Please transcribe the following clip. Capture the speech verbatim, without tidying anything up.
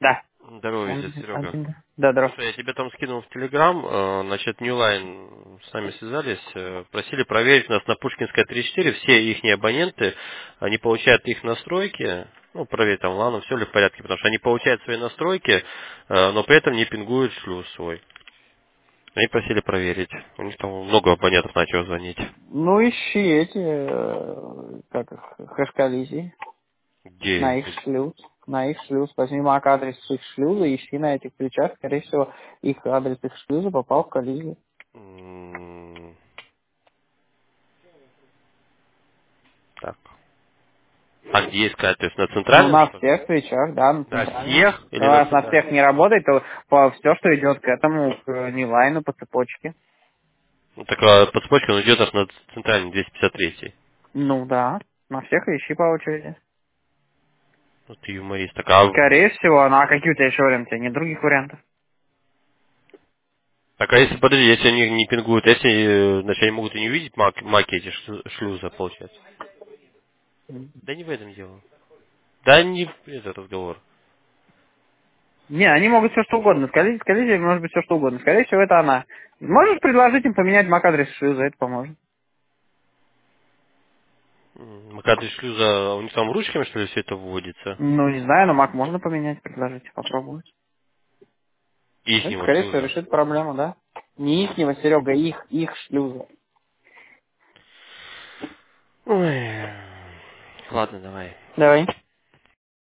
Да. Здорово, везет, Один, Серега. один. Да, здорово. Слушай, я тебе там скинул в Телеграм, э, значит, Newline с нами связались, э, просили проверить у нас на Пушкинской три четыре, все их абоненты, они получают их настройки, ну, проверить там, ладно, все ли в порядке, потому что они получают свои настройки, э, но при этом не пингуют шлюз свой. Они просили проверить. У них там много абонентов начало звонить. Ну, ищи эти, э, как их, хэш-коллизии на Где? их шлюз. На их шлюз. Возьми мак адрес их шлюза, ищи на этих ключах. Скорее всего, их адрес их шлюза попал в коллизию. М, Так. А где искать? То есть на Ну, центральном, на что ли? всех свечах, да, на На центральном. всех или на Раз на центральном? всех не работает, то по все, что идет к этому, к Нилайну по цепочке. Ну, так а подцепочка он идет аж на центральный двести пятьдесят три. Ну да, на всех ищи по очереди. Ну ты юморист. Так, а, Скорее всего, ну а какие у тебя еще варианты? У тебя нет других вариантов? так, а если, подожди, если они не пингуют, если, э, значит, они могут и не увидеть мак, маки эти шлю- шлюза, получается? Да не в этом дело. Да не в этот разговор. Не, они могут все что угодно. С коллизией, с коллизией может быть все что угодно. Скорее всего, это она. Можешь предложить им поменять мак-адрес шлюза, это поможет. М, Макадрис шлюза, у них там ручками, что ли, все это вводится? Ну, не знаю, но мак можно поменять, предложить, попробовать. Это, Ихнего скорее всего, шлюза. решит проблему, да? Не ихнего, Серега, их, их шлюза. Ой. Ладно, давай. Давай.